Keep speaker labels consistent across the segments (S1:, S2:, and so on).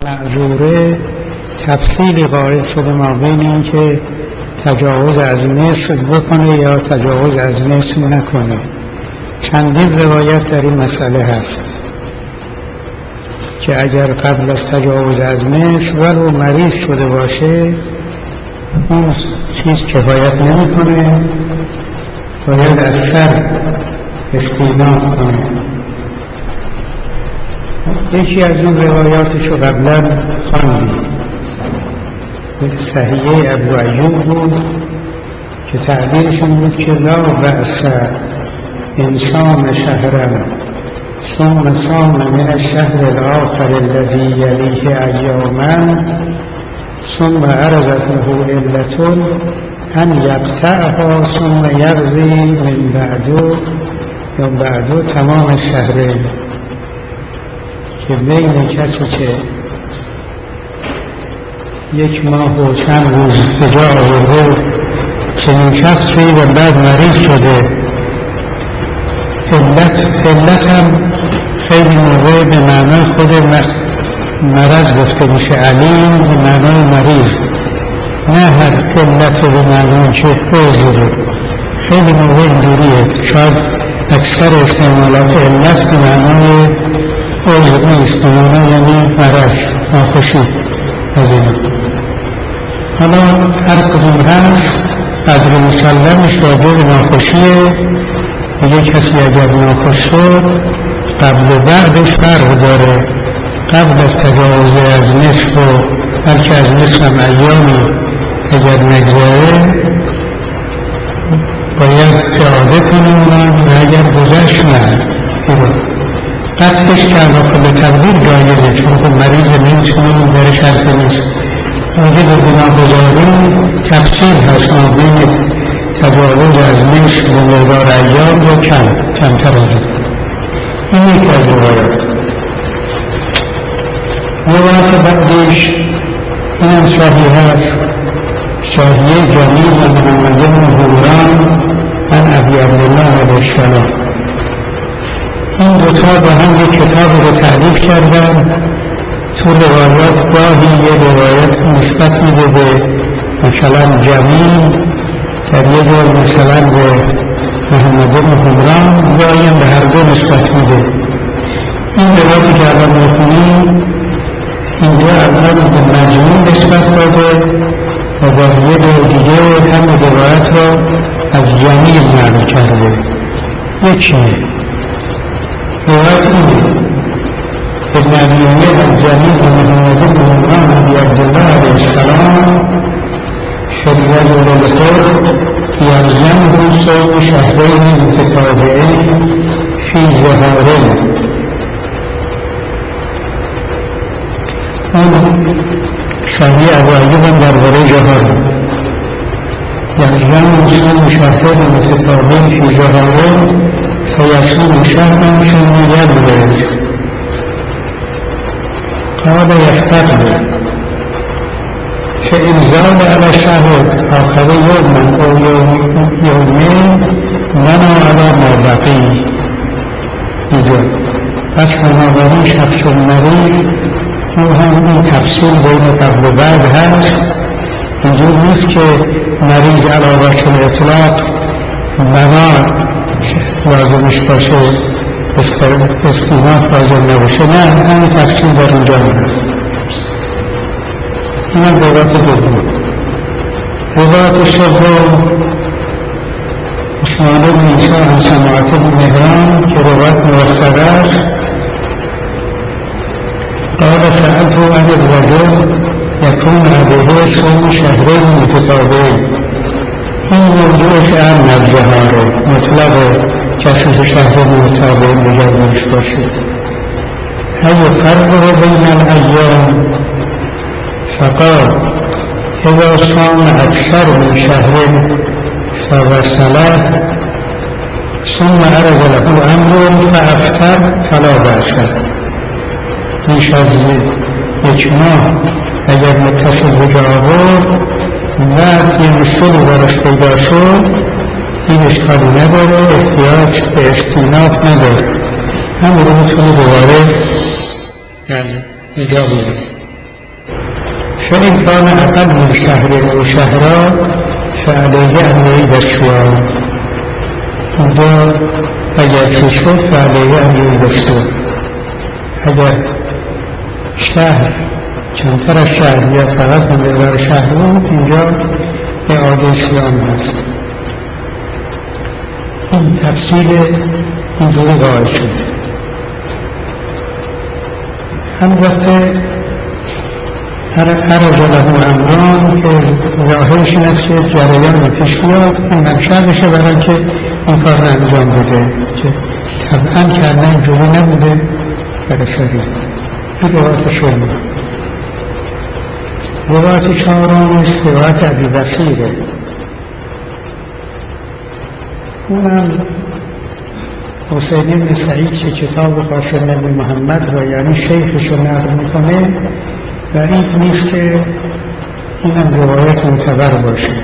S1: معذوره تفصیلی قائل شده ما بین این که تجاوز از نصف بکنه یا تجاوز از نصف نکنه. چندین روایت در این مسئله هست که اگر قبل از تجاوز از نصف ولو مریض شده باشه اون چیز کفایت نمیکنه، باید از سر استینا کنه. یکی از این روایاتشو قبلا خواندیم، صحیحه ابو ایوب بود که تعبیرشون بود که لا بأس انسان شهرا ثم صام من الشهر الآخر الذي يليه أياما ثم عرضت له علة أن يقطعها ثم يقضي من بعد تمام الشهرين، که بین کسی که یک ماه و چند روز به جا آورده چنین شخصی و بعد مریض شده، علت هم خیلی موقع به معنای خود مرض گفته میشه، علیم به معنای مریض، نه هر علت به معنای که عذر. خیلی موقع اینجوریه، شاید اکثر استعمالات علت به معنای عذر نیست، به معنای یعنی مرض، ناخوشی از این. حالا هر کدوم هست قدر مسلمش راجع به ناخوشیه. دیگه کسی اگر ناخوش شد قبل و بعدش فرق داره. قبل از تجاوز از نصف و بلکه از نصف هم ایامی اگر نگذاره باید اعاده کنیم و اگر گذشت نه قطعش کرده کل تقدیر جایزه، چون که مریض نمیتونیم درش حرف نیست. راجع به گناهگزاری تفصیل هست ما بین تجاوز از نصف به مقدار ایام یا کمتر از این. یکی از روایت بعدش اینم صحیح هست، صحیح جمیل و محمد بن حمران عن ابی عبدالله علیه السلام. این دوتا با هم یک کتابی رو تألیف کردن. تو روایات گاهی یه روایت نسبت میده به مثلا جمیل، در یه جور مثلا به محمد بن حمران، گاهی هم به هر دو نسبت میده. این روایتی که الان میخونیم اینجا اول به مجموع نسبت داده و در یه دور دیگه هم روایت رو از جمیل نقل کرده. یکیه روایت اینه ابن ابی عمر الجمیل و محمد بن حمران ابی عبدالله علیه السلام شرید الخور یلزمه صوم شهرین متتابعین فی ظهاره. اون صحیح ابو ایوب هم درباره ظهار یلزمه صوم شهرین متتابعین فی ظهاره فیصوم شهرا ثم یبرز. قال يستقبل فإن زاد على الشهر آخر يوما أو يومين منع على ما بقي. پس بنابراین شخص مریض او هم این تفصیل بین قبل و بعد هست. اینجور نیست که مریض علی وجه الاطلاق بنا لازمش باشه، استیناف لازم نباشه، نه، همین تفصیل در اینجا هست. این هم روایت دوم. روایت سوم اسماعیل بن عیسی عن سماعة بن مهران که روایت موثق است. قال سألته عن الرجل يكون عليه صوم شهرين متتابعين. این موضوعش هم نزدهاره، مطلق کسی که شهر متابعین بگردنش باشه. ای فرق بین الایام فقال اذا صام اکثر من شهر فوصله ثم عرض له امر فافطر فلا بأس. بیش از یک ماه اگر متصل به جا آورد بعد یه مشکلی براش پیدا شد، این اشکالی نداره، احتیاج به استیناف نداره، همون رو میتونه دوباره اینجا بیاره. فإن كان أقل من شهر أو شهران فعليه أن يعيد الصيام. اینجا اگر چه شد فعليه أن يعيد الصيام. اگر شهر کمتر از شهر یا فقط مقدار شهر بود اینجا اعاده صیام هست. این تفصیل اینجوری قائل شد. البته عرض له امران که ظاهرش این است که جریان پیش بیاد این منشأ بشه برای که این کار را انجام بده که طبعا کرده اینجوری نبوده برای شریف. این روایت شما. روایت چهارم است روایت ابی بصیره. اونم حسین بن سعید که کتاب قاسم بن محمد را یعنی شیخش رو نقل میکنه و این نیست که اینم روایت معتبر باشه.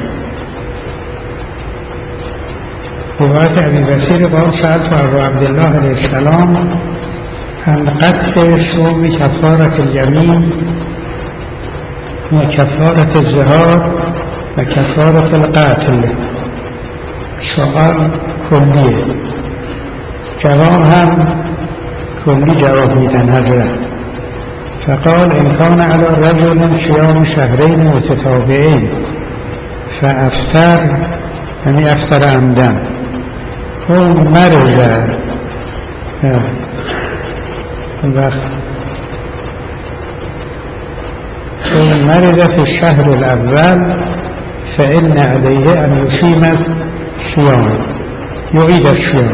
S1: روایت ابی بصیر قال سألت ابا عبدالله علیه السلام عن قطع صوم کفارة الیمین و کفارة الظهار و کفارة القتل. سوال کلیه، جواب هم کلی جواب میدن حضرت. فقال إن كان على رجل صيام شهرين متتابعين فأفطر يعني أفطر عمدا أو مرض في الشهر الأول فإن عليه أن يصيم الصيام يعيد الصيام.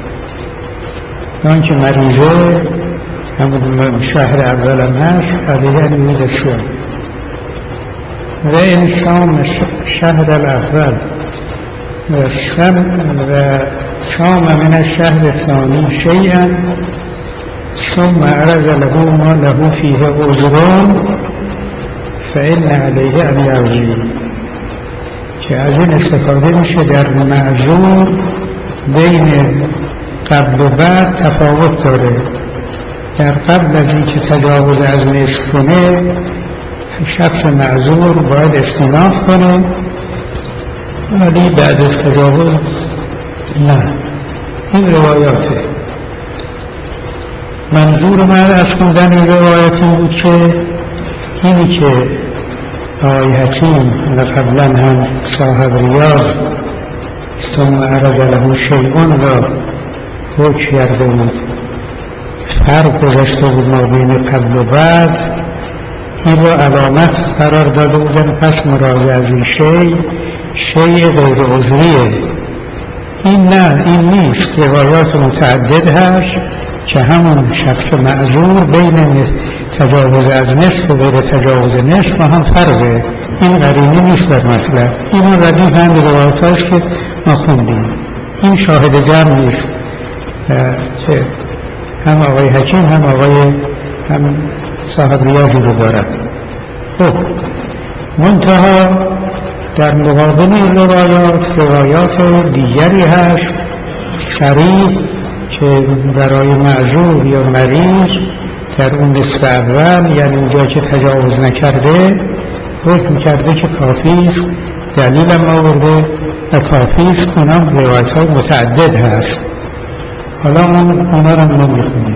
S1: يعني مريضه همون شهر اول هم هست علیه ان یعید الصیام. و این صام شهر الاول و صام من الشهر الثانی شیئا ثم عرض له ما له فيه عذران فإن عليه ان یقضی. که از این استفاده میشه در معذور بین قبل و بعد تفاوت داره. در قبل از اینکه تجاوز از نصف کنه شخص معذور باید استیناف کنه، ولی بعد از تجاوز نه. این روایاته. منظور من از خوندن این روایت این بود که اینی که آقای حکیم و قبلا هم صاحب ریاض ثم عرض له شیئون را حکم کرده بود، فرق گذاشته بود ما بین قبل و بعد، این را علامت قرار داده بودن. پس مراد از این شیء غیر عذریه. این نه، این نیست. روایات متعدد هست که همون شخص معذور بین تجاوز از نصف و غیر تجاوز نصف هم فرقه. این قرینه نیست در مطلب. این ردیف هم روایات هست که ما خوندیم. این شاهد جمع نیست که هم آقای حکیم هم صاحب ریاضی رو دارن. خب منتها در مقابل این روایات دیگری هست صریح که برای معذور یا مریض در اون نصف اول، یعنی اونجا که تجاوز نکرده، حکم کرده که کافیست، دلیل هم آورده و کافیست. اونم روایت های متعدد هست. حالا اونا رو ما میخونیم.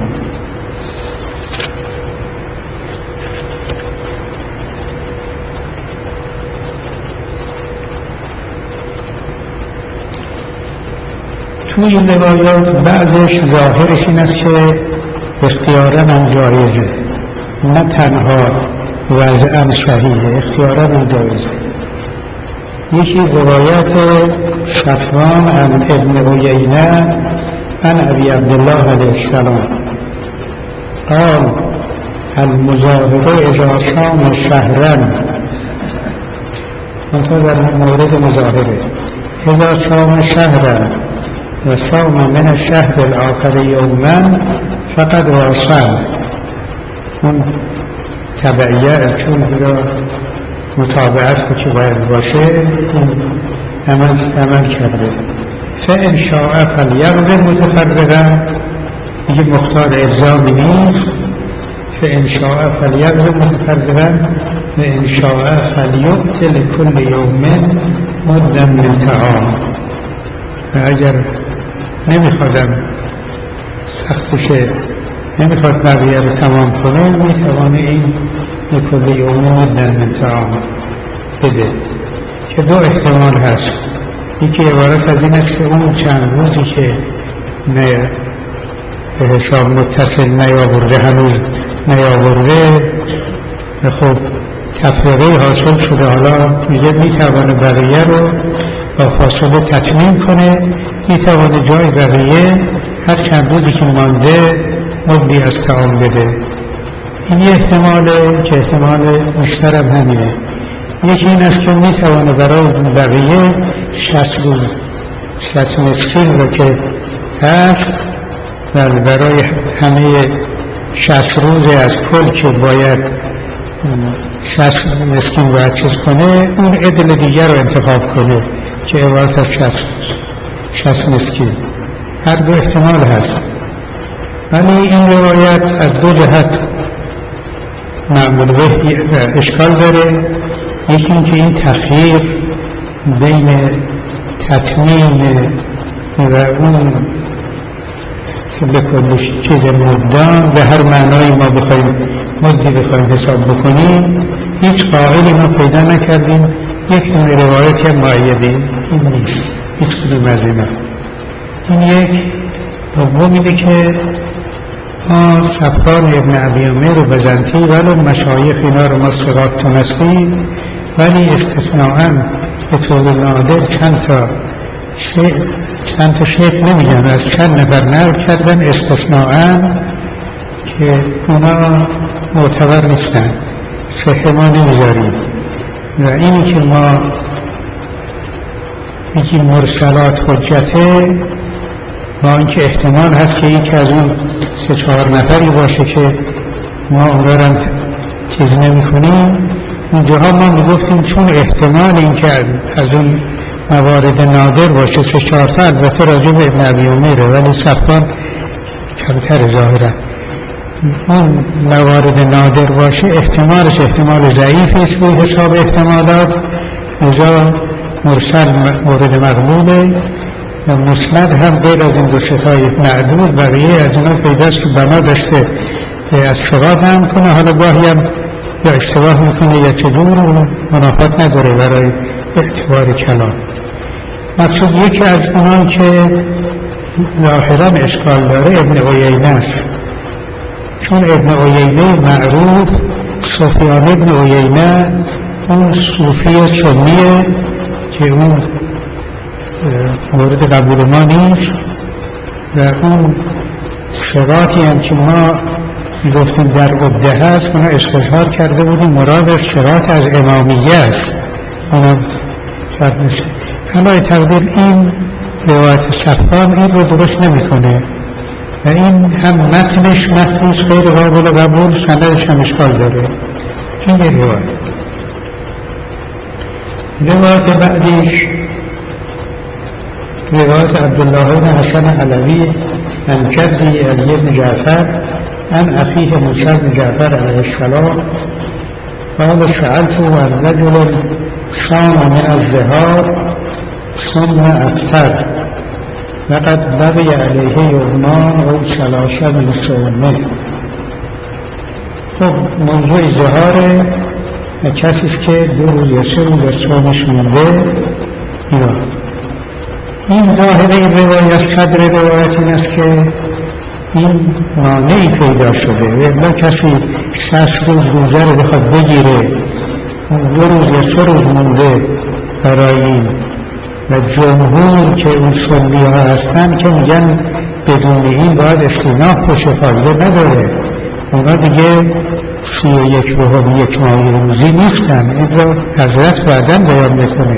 S1: توی این روایات بعضش ظاهرش این است که اختیارا هم جایزه، نه تنها وضعا صحیحه، اختیارا هم جایزه. یکی روایات صفوان عن ابن عیینه عن ابی عبدالله علیه السلام قال المظاهر اذا صام شهرا، منطقه در مورد مظاهره، اذا صام شهرا و صام من الشهر الاخر یوما فقد واصل. اون تبعیه چون را متابعت که باید باشه عمل کرده. فإن شاء فلیقض متفرقا، دیگه مختار الزامی نیست. فإن شاء فلیضرب متفرقا وإن شاء فلیؤت لكل یوم مدا من طعام. اگر نمیخوادم سختش نمیخواد بقیه رو تمام کنه، میتوانه این لكل یوم مدا من طعام بده که دو احتمال هست. یکی عبارت از این است که اون چند روزی که به حساب متصل نیاورده، هنوز نیاورده، خب تفریقه حاصل شده، حالا میگه میتوانه بقیه رو با فاصله تتمیم کنه، میتوانه جای بقیه هر چند روزی که مانده مدی از طعام بده. این یه احتماله که احتمال بیشترم همینه. یکی این است که میتوانه برای بقیه 60 روز 60 مسکین رو که هست برای همه 60 روز از کل که باید 60 مسکین باید چیز کنه، اون عدل دیگر رو انتخاب کنه که عبارت از 60 مسکین. هر دو احتمال هست، ولی این روایت از دو جهت معمول به اشکال داره. یکی این که این تخییر بین تتمیم و اون که به کلش چیز مدام به هر معنای ما بخوایم مدی بخوایم حساب بکنیم، هیچ قائلی ما پیدا نکردیم. یک دونه روایت هم معیده این نیست، هیچ کدوم از اینا. این یک. دوم اینه که ما صفوان ابن ابی عمر و بزنطی ولو مشایخ اینا رو ما ثقات تونستیم، ولی استثناءً به طور نادر چند تا شیخ نمیگن، از چند نفر نقل کردن استثناءً که اونا معتبر نیستن، صحه ما نمیذاریم. و اینی که ما یکی مرسلات حجته، با اینکه احتمال هست که یکی از اون 3-4 نفری باشه که ما اون رو چیز نمی کنیم، اونجاها ما میگفتیم چون احتمال این که از اون موارد نادر باشه 3-4 تا، البته راجع به ابن ابی عمره ولی صفوان کمتر ظاهرا، اون موارد نادر باشه احتمالش احتمال ضعیفی است به حساب احتمالات، لذا مرسل مورد مقبوله. و مسند هم غیر از این 2 تای معدود بقیه از اینا پیداست که بنا داشته از ثقات هم کنه، حالا گاهی هم یا اشتباه میکنه یا چجور، منافات نداره برای اعتبار کلام. مقصود یکی از اونان که ظاهرا اشکال داره ابن عیینه است، چون ابن عیینه معروف سفیان ابن عیینه اون صوفی سنیه که اون مورد قبول ما نیست، و اون ثقاتی هم که ما گفتیم در عده هست اونا استظهار کرده بودیم مراد ثقات از امامیه است، اونا شرط نشه. علای تقدیر این روایت صفوان این رو درست نمیکنه و این هم متنش غیر قابل قبول، سندش هم اشکال داره. این یه روایت بعدیش روایت عبدالله بن حسن علوی عن جدی علی بن جعفر عن اخیه موسی بن جعفر علیه السلام قال سألت عن رجل صام من الظهار ثم افطر لقد بقي علیه یومان او 3 من صومه. خب موضوع ظهاره و کسیست که 2 روز یا 3 روز از صومش مونده. این ظاهره این روایت، صدر روایت این است که این مانعی پیدا شده و کسی 60 روز روزه رو بخواد بگیره، 2 روز یا 3 روز مونده برای این، و جمهور که اون سنی ها هستن که میگن بدون این باید استیناف باشه، فایده نداره، اونا دیگه 31 ماهی روزی نیستن. این رو حضرت بعداً بیان میکنه.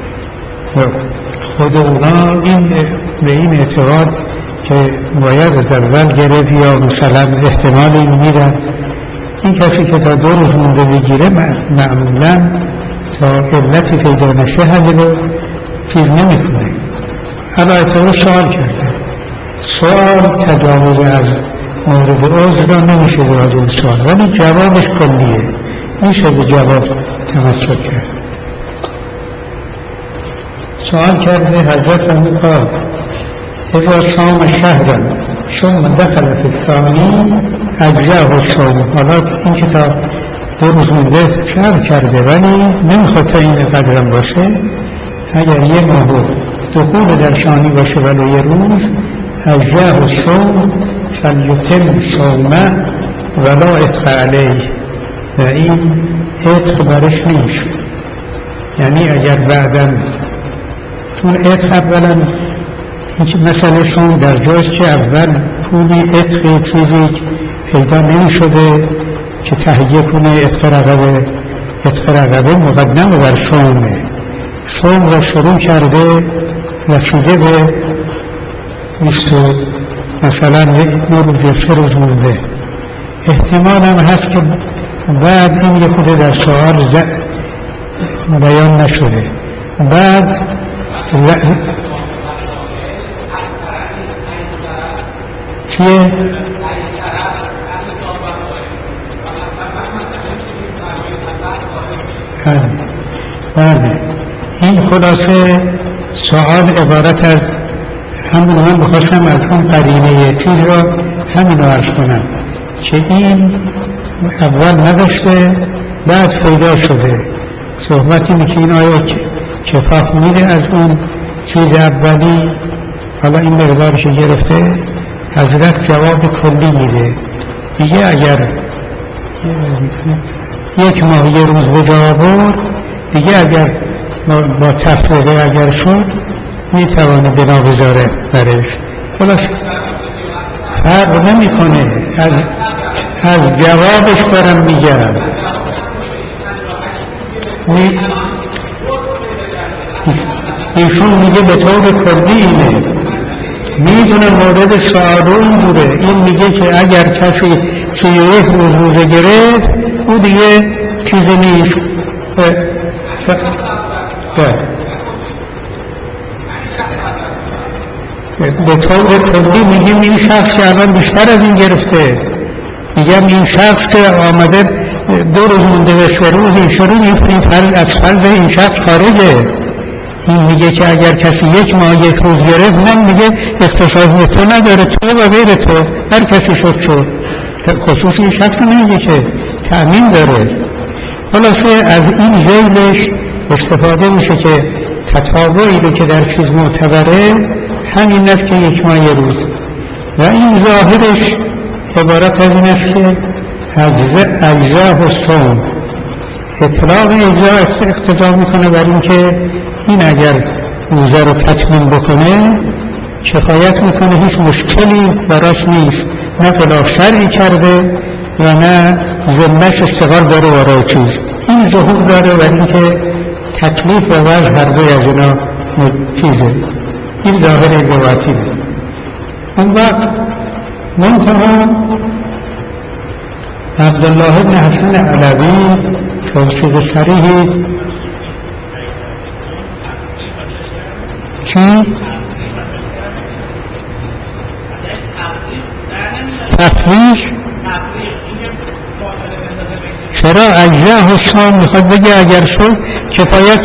S1: خود اونا به این اعتقاد که باید از اول گرفت یا مثلا احتمالی میدن، این کسی که تا 2 روز مونده بگیره معمولا تا علتی پیدا نشه همین رو چیز نمی کنه. حالا اعتبار سوال کرده، سوال تجاوز از مورد عذر را نمیشه راجع به سوال، ولی جوابش کلیه، میشه به جواب تمسک کرد. سوال کرده حضرت قال اذا صام شهرا ثم دخل فی الثانی اجزاه الصوم. حالا این کتاب 2 روز مونده صبر کرده ولی نمیخواد تا این قدرم باشه. اگر 1 ماه دخول در ثانی باشه ولی 1 روز اجزاه الصوم فلیتم صومه ولا عتق علیه، و این عتق برش نیست. یعنی اگر بعداً چون عتق اولا مثلا صوم در جاست که اول پولی عتق چیزی پیدا نمی شده که تهیه کنه عتق رقبه مقدم بر صومه. صوم را شروع کرده رسیده به 20 مثلا 1 روز یا 3 روز مونده. احتمال هم هست که بعد این یه خود در سوال بیان نشده. بعد چیه؟ بله این خلاصه سوال عبارت از همون. من بخواستم از اون قرینه چیز را همین رو عرض کنم که این اول نداشته بعد پیدا شده. صحبت اینه که این آیا کفاف میده از اون چیز اولی. حالا این مقداری که گرفته حضرت جواب کلی میده دیگه. اگر 1 ماه 1 روز به جا برد دیگه، اگر با تفریقه اگر شد میتوانه بنا بذاره برش. خلاص فرق نمی کنه. از جوابش دارم میگم. ایشون میگه به طور کلی اینه، میدونه مورد سوال این دوره. این میگه که اگر کسی 31 روز روزه گرفت او دیگه چیزی نیست. به طور کلی میگیم این شخص که الان بیشتر از این گرفته. میگم این شخص که آمده 2 روز مونده به 3 روز این شروع این فرض از فرض این شخص خارجه. این میگه که اگر کسی 1 ماه 1 روز گرفت من میگه اختصاص به تو نداره، تو و غیر تو هر کسی شد خصوصی این شخص نمیگه که تأمین داره. خلاصه از این ذیلش استفاده میشه که تطابعی که در چیز معتبره همین است که 1 ماه 1 روز، و این ظاهرش عبارت از این است که اجزاه الصوم. اطلاق اجزا اقتضا میکنه بر این که این اگر روزه رو تتمیم بکنه کفایت میکنه، هیچ مشکلی براش نیست، نه خلاف شرعی کرده و نه ذمه‌اش اشتغال داره برای چیز. این ظهور داره و این که تکلیف و وضع هر دوی از اینا چیزه. این ظاهر روایتی ده. اون وقت منتها عبدالله بن حسن علوی توصیق صریحی چی؟ تفریش؟ چرا اجزاه الصوم میخواد بگه اگر شد کفایت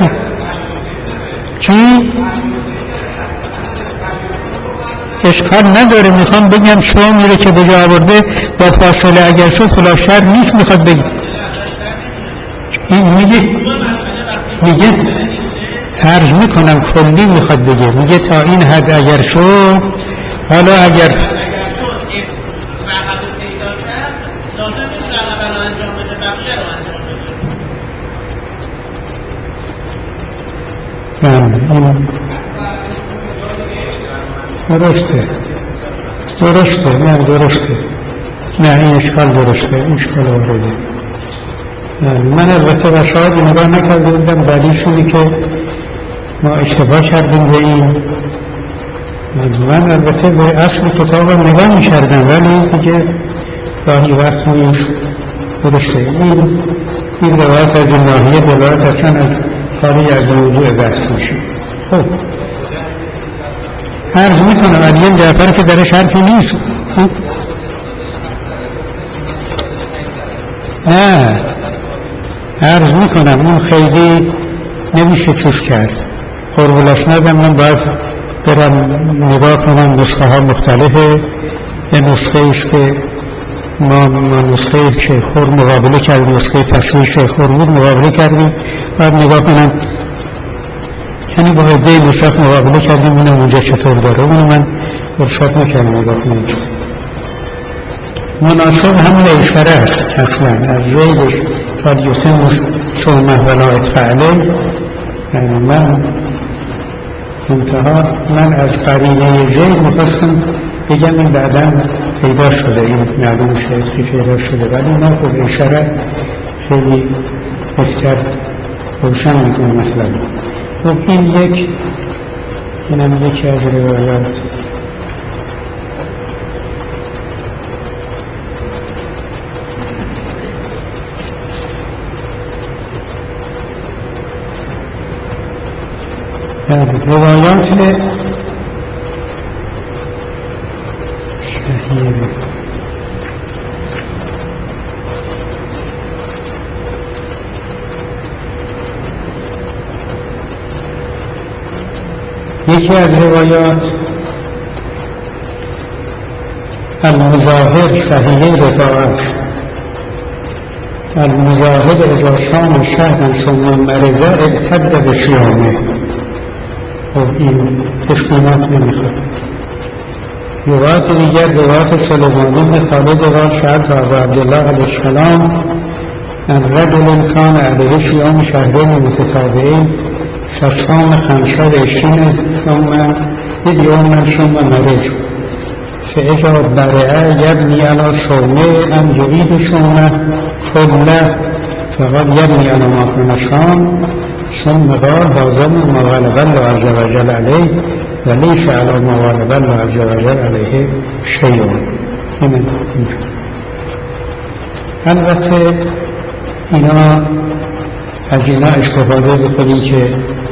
S1: چی؟ اشکال نداره. میخوام بگم صومی رو که به جا آورده با فاصله اگر شد خلاف شرط نیست. میخواد بگه این میگه عرض میکنم کلی میخواد بگه، میگه تا این حد اگر شد. حالا اگر درسته نه این اشکال درسته، این اشکال وارده. من البته رشاد نگاه نکرده بودم، بعدیش اینه که ما اشتباه کردیم به این. من البته به اصل کتاب نگاه می‌کردم ولی دیگه گاهی وقت نیست. درسته این روایت از این ناحیه دلالت اصلا از خارج از موضوع بحث میشه. خب عرض میکنم علی جعفر که درش حرفی نیست. نه عرض میکنم اون خیلی نمیشه چیز کرد. قرب الاسناد من باید برم نگاه کنم، نسخه ها مختلفه. یه نسخه است که ما نسخه شیخ خور مقابله کردیم، نسخه تصویر شیخ خور بود مقابله کردیم، باید نگاه کنم، یعنی با عده نسخ مقابله کردیم اونم اونجا چطور داره. اونو من فرصت نکردم نگاه کنم. مناسب همون ایسره است اصلا از زیدش فالیتم صومه ولا ادفعله. یعنی من انتها من از قرینه زید میخواستم بگم این بعدا پیدا شده، این معلوم شاید که پیدا شده، ولی نه خب ایسره خیلی بهتر روشن میکنه مطلب. خب اینم یکی از روایات. روایات شهیر یکی از روایات المظاهر صحیح رفاعت المظاهر اذا صام شهرا ثم مرض اعتد بصیامه. خب این استناد نمیخواد. روایت دیگر روایت سلیمان بن خالد قال سألت ابا عبدالله علیه السلام عن رجل كان عليه صيام شهرين متتابعين فصام 25 ثم يوما ثم مرض فإذا برئ يبني على صومه أم يريد صومه كله فقال يبني على ما كان صام ثم قال هذا ما غلب الله عز وجل عليه وليس على ما غلب الله عز وجل عليه شيء. البته اینا از اینا استفاده بکنیم که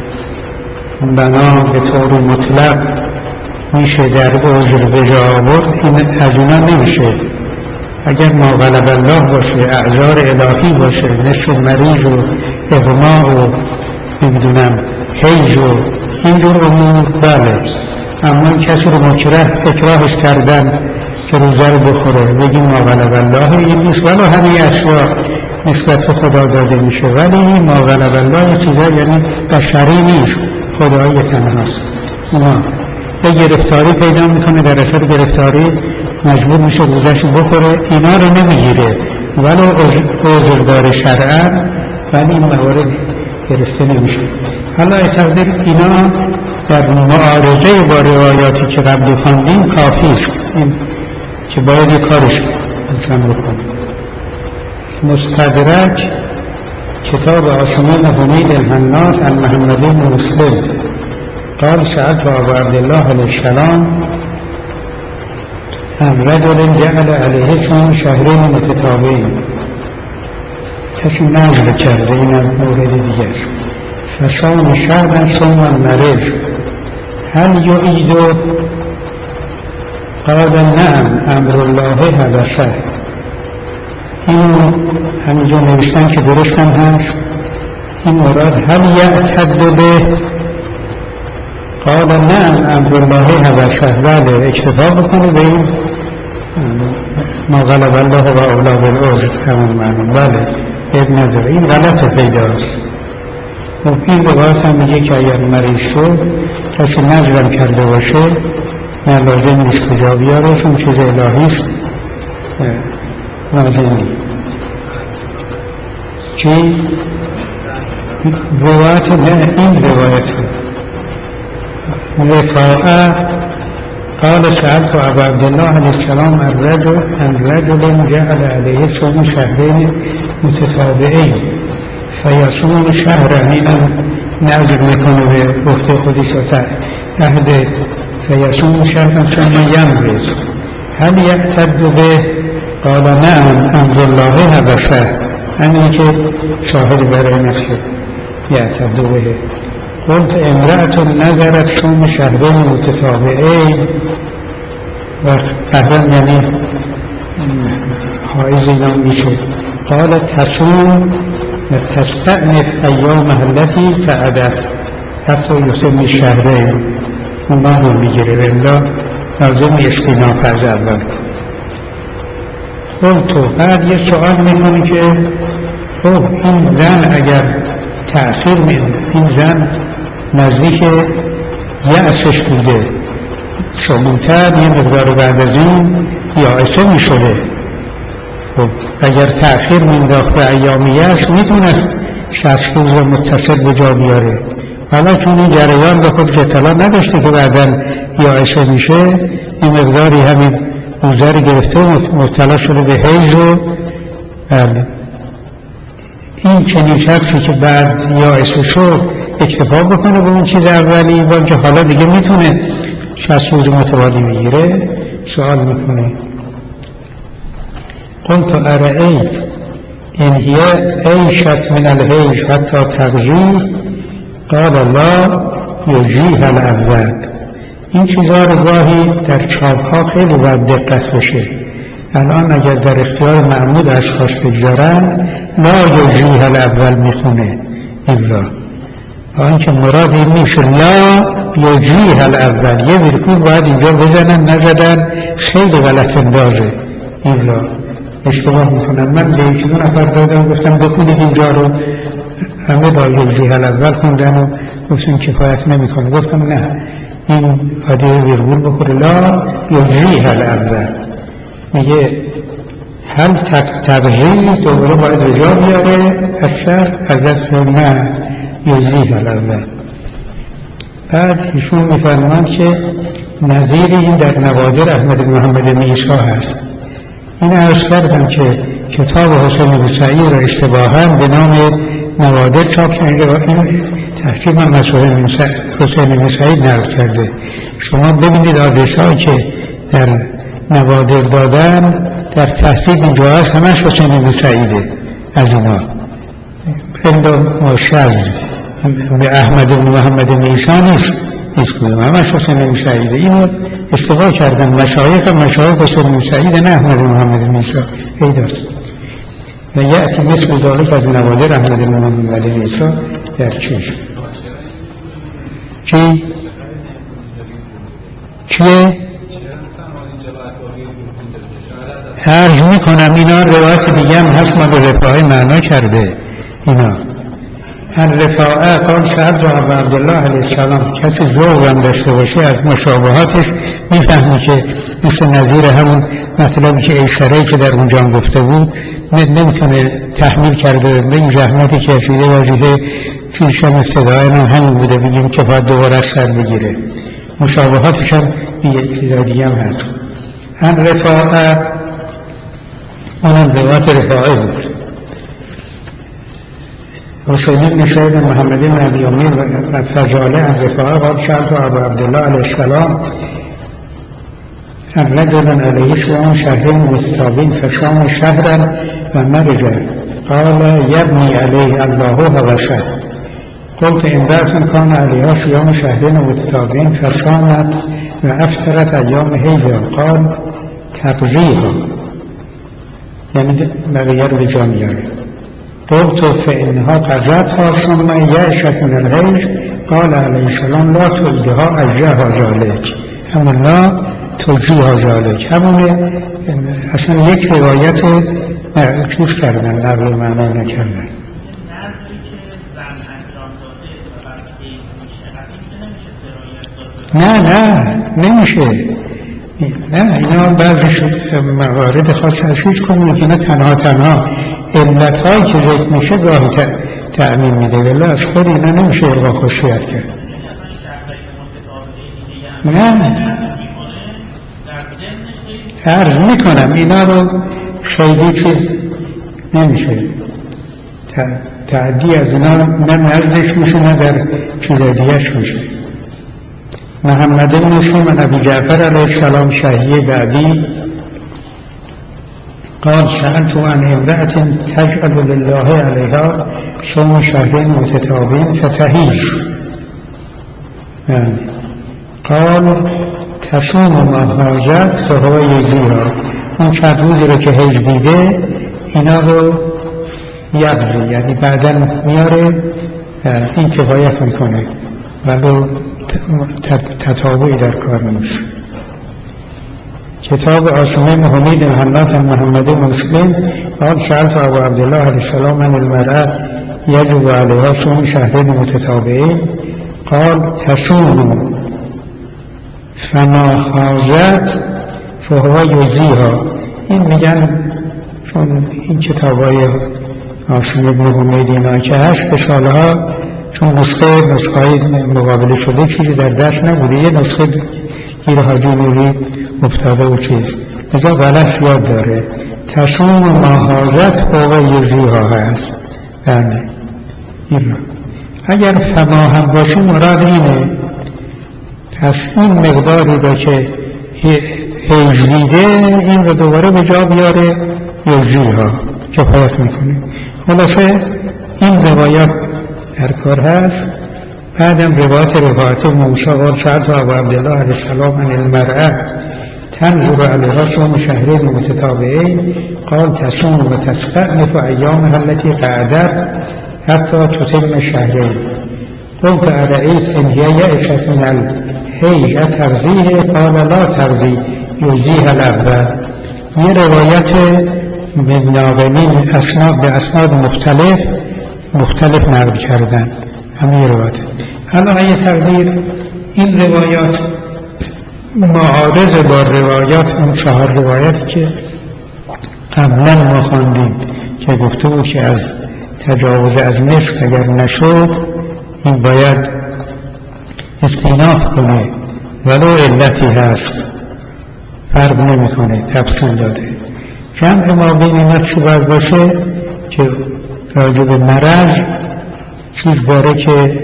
S1: بنا به طور مطلق میشه در عذر بجا آورد، این از اینا نمیشه. اگر ما غلب الله باشه، اعذار الهی باشه، مثل مریض و اغما و نمیدونم حیض و اینجور امور بله. اما کسی رو اکراهش کردن که روزه رو بخوره بگیم ما غلب الله، این نیست. ولی همه اشیاء نسبت به خدا داده میشه، ولی این ما غلب الله چیزا یعنی بشری نیست، خدایی تنهاست. اونا یه گرفتاری پیدا میکنه، در اثر گرفتاری مجبور میشه روزش بخوره، اینا رو نمیگیره ولی عذر داره شرعا، ولی این موارد گرفته نمیشه. حالا تقدیر اینا در معارضه با روایاتی که قبلی خواندیم کافی است، این که باید کارش انسان بکنه. مستدرک کتاب عاصمین حمید الحناس عن محمد بن مسلم قال سألت ابا عبدالله علیه السلام عن رجل جعل علیه صوم شهرین متتابعین. کسی نظر کرده، اینم مورد دیگه است. فصام شهرا ثم مرض هل یعید؟ قال نعم امر الله حبسه. اینو همینجا نوشتن که درستم هست. این مراد هل یعتد به؟ قال نعم امر الله حبسه. بله اکتفا بکنه به این ما غلب الله و اولا بالعذر همون معنی. بله اب نداره، این غلط پیداست. و این روایت هم میگه که اگر مریض شد کسی نظرم کرده باشه نه لازم نیست کجا بیاره، چون چیز الهی است لازم نیست. چی؟ روایت نه، این روایت رفاعه قال سألت ابا عبدالله علیه السلام عن رجل جعل علیه صوم شهرین متتابعین فیصوم شهرا. اینم نظر میکنه به وقت خودش و عهد فیصوم شهرا ثم یمرض هل یعتد به؟ قال نعم امر الله حبسه. همین که شاهد برای نفسه یعتد به. قلت امرأة نظرت صوم شهرین متتابعین و قهرم یعنی حائض اینا میشه قال تصوم تستأنف ایامها التي فعدت حتی یسمی شهرین اونا رو میگیره والا لازم استیناف از اول. تو بعد یه سوال میکنه که خب این زن اگر تأخیر میده، این زن نزدیک یأسش بوده، شبوتر یه مقدار بعد از این یائسه میشده، خب اگر تأخیر مینداخت به ایام یأس میتونست 60 روز متصل به جا بیاره، حالا چون این جریان به خود اطلاع نداشته که بعداً یائسه میشه، این مقداری همین روزه رو گرفته مبتلا شده به حیض و این چنین شخصی که بعد یائسه شد اکتفا بکنه به اون چیز اولی با که حالا دیگه میتونه 60 روز متوالی بگیره. سوال میکنه قلت ارأیت ان هی عیشت من الحیض حتی تغذی قال لا یجزیها الاول. این چیزها رو گاهی در چاپ‌ها خیلی باید دقت بشه. الان اگر در اختیار محمود اشخاص بگذارن لا یجزیها الاول میخونه این لا، آنکه مراد این میشه لا یجزیها الاول، یه ویرگول باید اینجا بزنن، نزدن خیلی غلط اندازه این لا، اشتباه میکنن. من به یکی دو نفر دادم گفتم بخونید اینجا رو، همه لا یجزیها الاول خوندن و گفتم کفایت نمیکنه. گفتم نه، این عادی ویرگول بخوره لا یجزیها الاول، میگه هل تغییر دوباره باید به جا بیاره اکثر حضرت نه یجزیها الاول. بعد ایشون میفرمان که نظیر این در نوادر احمد محمد میسا هست. این عرض کردم که کتاب حسین موسعی را اشتباهاً به نام نوادر چاپ کرده، این تحقیق من مسئول حسین موسعی نقل کرده. شما ببینید آدرس‌هایی که در نوادر دادن در تحقیق اینجا هست همش حسین موسعیده، از اینا اندام شز به احمد بن محمد میسا نیست، همش حسین موسعیده. اینو اشتباه کردن مشایخ حسین موسعیده نه احمد محمد میسا پیداست. و یأتی مثل ذالک از نوادر احمد محمد میسا در چیش چی؟ چیه؟ عرض میکنم اینا روایت دیگه هم هست ما به رفاعه معنا کرده. اینا رفاعه قال سعد و عبدالله علیه السلام، کسی ذوق هم داشته باشه از مشابهاتش میفهمی که مثل نظیر همون مطلبی که ایسرهی که در اونجا هم گفته بود نمیتونه تحمیل کرده به این زحمتی که افیده وظیفه چیزش هم افتداعی همین بوده بگیم که باید دوباره از سر بگیره. مشابهاتش هم یک دیگه هم هست. رفاعه اونم روایت رفاعه بود. حسین بن سعید محمد بن ابی امیر و فضاله عن رفاعه قال سألت ابا عبدالله علیه السلام عن رجل علیه صوم شهرین متتابعین فصام شهرا و مرض قال یبنی علیه الله هوسه. قلت امرأة كان علیها صیام شهرین متتابعین فصامت و افطرت ایام حیضها قال تقضیها، یعنی بقیه رو به جا میاره. قلت فإنها قضتها ثم یعشت من الحیض قال علیه السلام لا تعیدها اجزاها ذلک، همون لا توجیها ذلک، همونه اصلا یک روایت چیز کردن نقل معنا نکردن. نه نمیشه، نه اینا بعضی موارد خاص هستیش کنیم که نه تنها علتهایی که ذکر میشه گاهی تأمین میده، ولی از خود اینا نمیشه اربا خصیت کرد. نه عرض میکنم اینا رو خیلی چیز نمیشه تعدی از اینا، نه نردش میشه نه در چیزادیش میشه. محمد بن سلمان ابی جعفر علیه السلام شهیه بعدی قال سألت عن امرأة تجعل لله علیها صوم شهرین متتابعین فتحیض قال تصوم ما حاجت فهو یجزیها، اون چند روزی رو که حیض دیده اینا رو یقضی، یعنی بعدا میاره این کفایت میکنه ولو تتابعی در کار نیست. کتاب عاصمه محمد الحنات محمد مسلم قال سألت ابو عبدالله علیه السلام عن المرأة يجب عليها صوم شهرين متتابعين قال تصوم فما حاجت فهو یجزیها. این میگن چون این کتابای عاصم ابن حمید اینا که هست به سالها چون نسخه مقابله شده چیزی در دست نبوده، یه نسخه گیر حاجی نوری افتاده و چیز لذا غلط یاد داره. تصوم ما حاجت فهو یجزیها هست. بله این اگر فما هم باشه مراد اینه، پس این مقداری را که حیزیده این رو دوباره به جا بیاره یجزیها، کفایت میکنه. خلاصه این روایات در کار هست. بعدم روایت رفاعت موسی قال سألت ابو عبدالله علیه السلام عن المرأة تنظر علیها صوم شهرین متتابعین قال تصوم و تستأنف ایامها التي قعدت حتی تتم شهرین قلت أرأيت إن هي يئست من الحیض تقضیه قال لا تقضی یجزیها الأول. یه روایت من ناقلین به اسناد مختلف نقل کردن، همه روایت. حالا ای تقدیر این روایات معارض با روایات اون 4 روایت که قبلا ما خواندیم که گفته بود که از تجاوز از نصف اگر نشد این باید استیناف کنه ولو علتی هست، فرق نمی کنه، تفصیل داده. جمع ما بین اینا چی باید باشه که راجع به مرض چیز داره که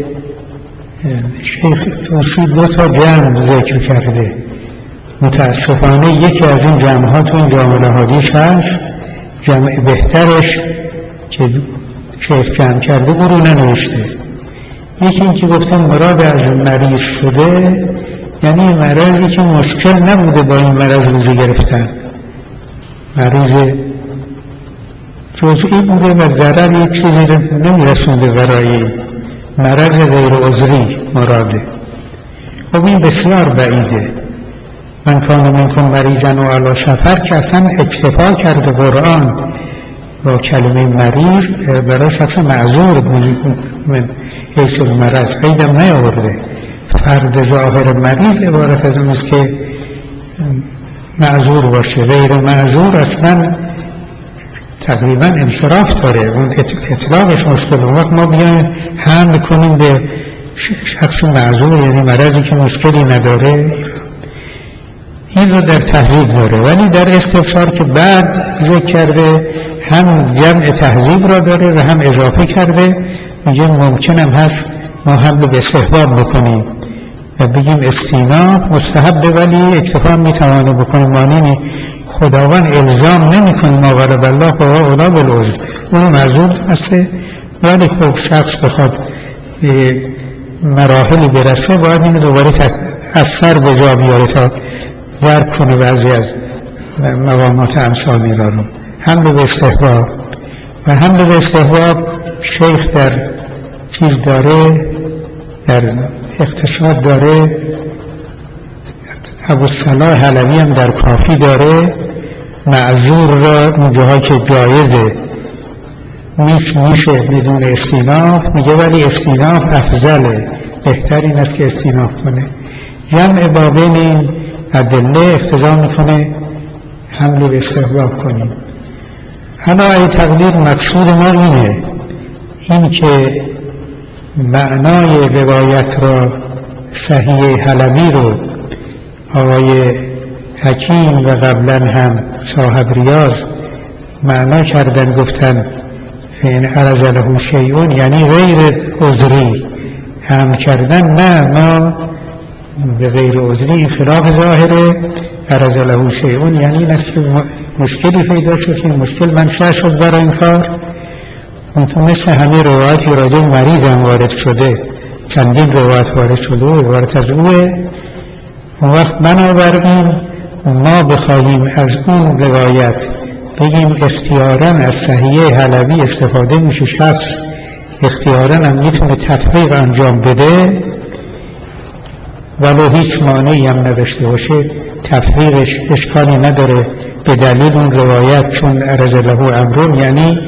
S1: شیخ توسی 2 جمع ذکر کرده. متاسفانه یکی از این جمعها تو این جامعه حدیث هست، جمع بهترش که شیخ جمع کرده برو ننوشته. یکی این که گفتن مراد از مریض شده یعنی مرضی که مشکل نبوده با این مرض روزی گرفتن، مریض جزئی بوده و ضرر یک چیزی رو نمیرسونده برای مرض غیر عذری مراده. خب این بسیار بعیده. من کان منکم مریضا و علی سفر که اصلا اکتفا کرده قرآن با کلمه مریض برای شخص معذور من حیث المرض قیدم نیاورده. فرد ظاهر مریض عبارت از اون است که معذور باشه، غیر معذور اصلا تقریبا انصراف داره، اون اطلاقش مشکل. وقت ما بیایم حمل کنیم به شخص معذور یعنی مرضی که مشکلی نداره، این رو در تهذیب داره. ولی در استفسار که بعد ذکر کرده هم جمع تهذیب را داره و هم اضافه کرده، میگه ممکنم هست ما حمل به استحباب بکنیم و بگیم استیناب مستحب ولی اکتفا میتوانه بکنیم، مانینی خداوند الزام نمی کنه ما غلب الله فهو اولی بالعذر، اون معذور هسته. ولی خب شخص بخواد مراحلی برسه باید این دوباره از سر به جا بیاره تا درک کنه بعضی از مقامات امثالی را رو. حمل به استحباب و حمل به استحباب شیخ در چیز داره، در اقتصاد داره، ابوالصلاح علوی هم در کافی داره. معذور را اونجاها که جایزه میشه بدون استیناف میگه، ولی استیناف افضله، بهترین است که استیناف کنه. جمع بابین این ادله اقتضا میکنه حمل به استحباب کنیم. حالا ای تقدیر مقصود ما اینه، این که معنای روایت را صحیح حلبی رو آقای حکیم و قبلا هم صاحب ریاض معنا کردن، گفتن فین عرض له شیئون یعنی غیر عذری هم کردن. نه، ما به غیر عذری خلاف ظاهره. عرض له شیئون یعنی این است که مشکلی پیدا شد که مشکل منشأ شد برای این کار. مثل همه روایتی راجع مریض هم وارد شده، چندین روایت وارد شده و عبارت از اوه. اون وقت بنابراین ما بخواهیم از اون روایت بگیم اختیاراً از صحیحه حلبی استفاده میشه، شخص اختیاراً هم میتونه تفریق انجام بده ولو هیچ مانعی هم نداشته باشه، تفریقش اشکالی نداره به دلیل اون روایت، چون عرض له امرون یعنی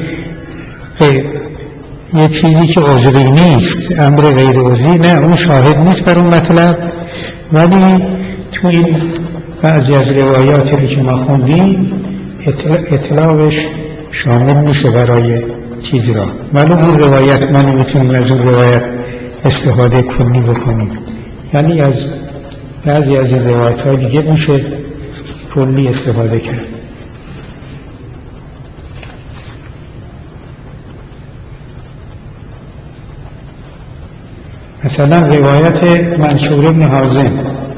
S1: یه چیزی که عذری نیست، امر غیر عذری، نه اون شاهد نیست بر اون مطلب، ولی تو این بعضی از روایاتی که ما خوندیم اطلاقش شامل میشه برای چیز را، ولی اون روایت ما نمیتونیم از اون روایت استفاده کلی بکنیم، یعنی از بعضی از این روایت ها دیگه میشه کلی استفاده کرد. مثلا روایت منصور بن حازم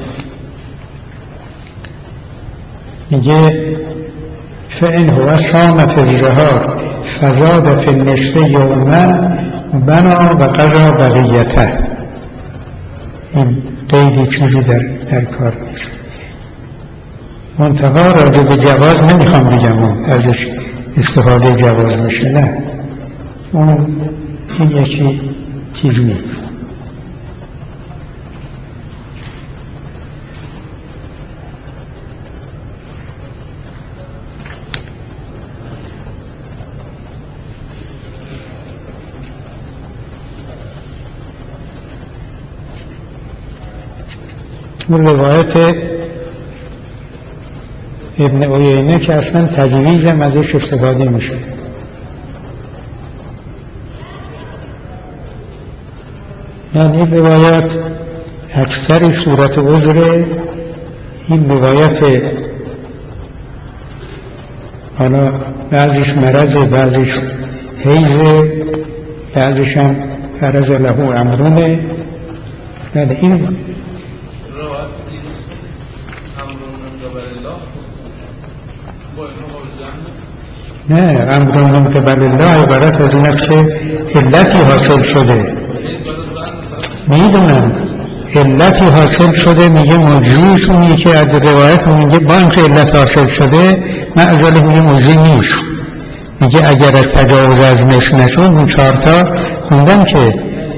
S1: میگه فإن هو صام فی الظهر فزاد فی النصف یوما بنا و قضا بقیته، این قیدی چیزی در کار نیست. منتها راجع به جواز نمیخوام بگم ازش استفاده جواز میشه، نه اون این یکی چیز نیست. اون روایت ابن عیینه که اصلا تجویز هم ازش استفاده میشه، یعنی این روایت اکثر صورت عذر، این روایت حالا بعضیش مرضه، بعضیش حیزه، بعضیش هم فرض له امرونه، نه این نه امر من قبل الله عبارت از این است که علتی حاصل شده، میدونم علتی حاصل شده، میگه مجزیش اونی که از روایت میگه با اینکه علت حاصل شده معذاله میگه مجزی نیست، میگه اگر از تجاوز از مثل نشد اون چهارتا خوندم که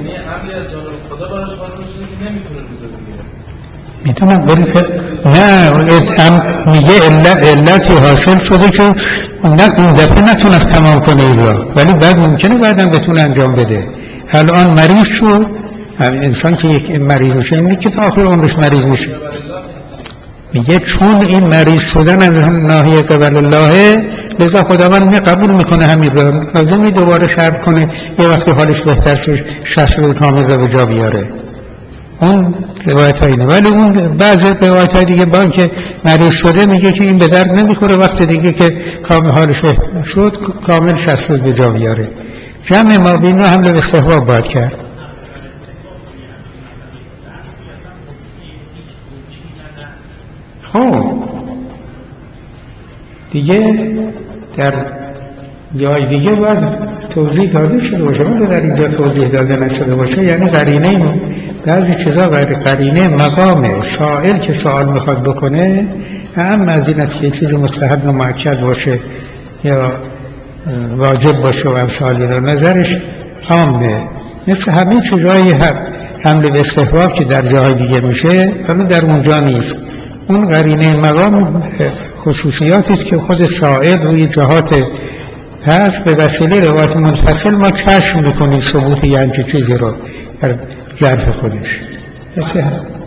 S1: میتونم نه میگه علتی حاصل شده که اون دفعه نتونست تمام کنه این را، ولی بعد ممکنه بعدم بتونه انجام بده. الان مریض شد، انسان که یک مریض میشه این که تا آخر عمرش مریض میشه، میگه چون این مریض شدن از ناحیه قبل الله لذا خداوند قبول میکنه همین را، لازمی دوباره شرط کنه یه وقتی حالش بهتر شد شخص کامل را به جا بیاره. اون روایت ها اینه، ولی اون بعضی روایت های دیگه با اینکه مریض شده میگه که این به درد نمیخوره، وقت دیگه که کامل حالش شد کامل 60 روز به جا بیاره. جمع ما بینا حمله به استحباب باید کرد. خب دیگه در جای دیگه باید توضیح داده شده باشه، ولی در اینجا توضیح داده نشده باشه، یعنی قرینه بعضی چیزا غیر قرینه مقام سائل که سوال میخواد بکنه، اهم از این است که چیز مستحب و مؤکد باشه یا واجب باشه و امثالی را نظرش عامه، مثل همین چیزایی حمل به استحباب که در جای دیگه میشه ولی در اونجا نیست. اون قرینه مقام خصوصیاتی است که خود سائل روی جهات هست، به وسیله روایت منفصل ما کشف میکنیم ثبوت یه همچین چیزی رو در ظرف خودش. مثل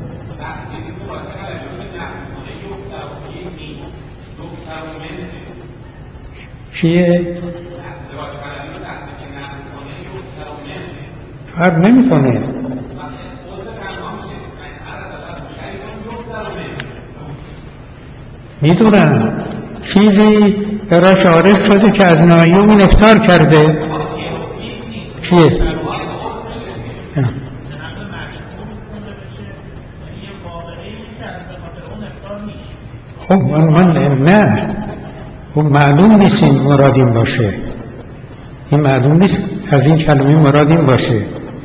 S1: چیه؟ فرق نمی کنه. میدونم چیزی براش عارف شده که از نایوم این افطار کرده. چیه؟ خب من نه، خب معلوم نیست این مراد این باشه، این معلوم نیست از این کلمه مراد این باشه.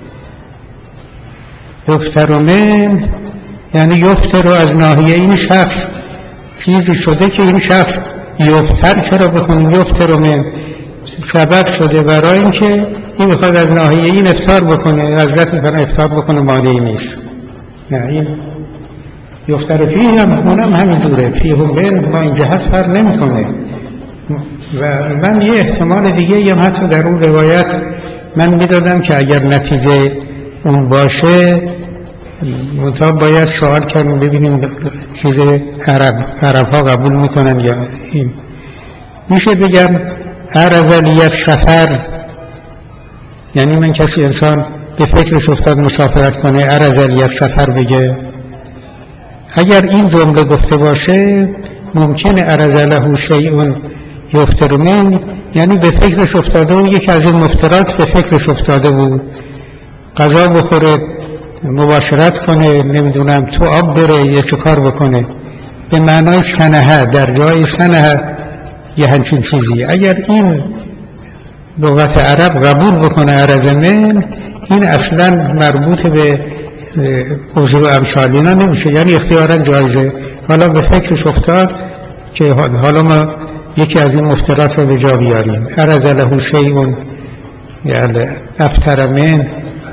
S1: یفتر من یعنی یفتر از ناحیه این شخص چیزی شده که این شخص یفتر چرا بخونیم؟ یفتر من سبب شده برای اینکه این میخواد از ناحیه این افطار بکنه، حضرت میکنه افطار بکنه، مانعی نیست. نه این یفتر فیه هم اونم همین دوره، فیه هم بین ما این جهت فرق نمیکنه. و من یه احتمال دیگه هم حتی در اون روایت من میدادم که اگر نتیجه اون باشه منطقه باید سوال کنیم ببینیم چیز عرب ها قبول میکنن یا این. میشه بگم عرضلیت سفر، یعنی من کسی انسان به فکرش افتاد مسافرت کنه عرضلیت سفر بگه. اگر این جمله گفته باشه ممکنه عرضله شیء یفتر من، یعنی به فکرش افتاده و یکی از این مفترات به فکرش افتاده بود، غذا بخوره، مباشرت کنه، نمیدونم تو آب بره، یه چه کار بکنه، به معنای سنه، در جای سنه یه همچین چیزی. اگر این لغت عرب قبول بکنه عرض من، این اصلا مربوط به عضو امثال اینا نمیشه، یعنی اختیارا جایزه. حالا به فکرش افتاد که حالا ما یکی از این مفترات رو به جا بیاریم، عرض له شیء یعنی افتر من.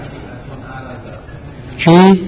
S1: چی؟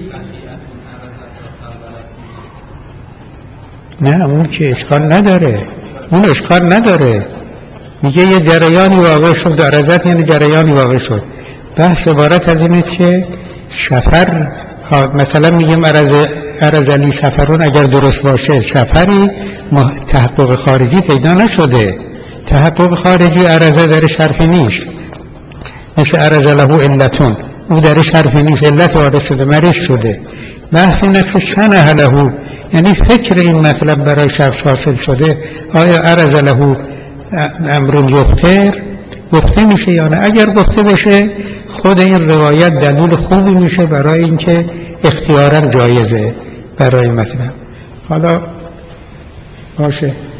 S1: نه اون که اشکال نداره، اون اشکال نداره، میگه یه جریانی واقع شد، عرضت یعنی جریانی واقع شد. بحث عبارت از اینه که سفر مثلا میگیم عرضلی سفرون، اگر درست باشه سفری تحقق خارجی پیدا نشده، تحقق خارجی عرضه درش حرفی نیست، مثل عرض له علتون، او درش حرفی نیست، علت وارد شده، مریض شده. بحث اینه که سنه له، یعنی فکر این مطلب برای شخص حاصل شده، آیا عرض له امرون یفتر گفته میشه یا نه؟ اگر گفته بشه خود این روایت دلیل خوبی میشه برای اینکه اختیارا جایزه برای مطلب. حالا باشه.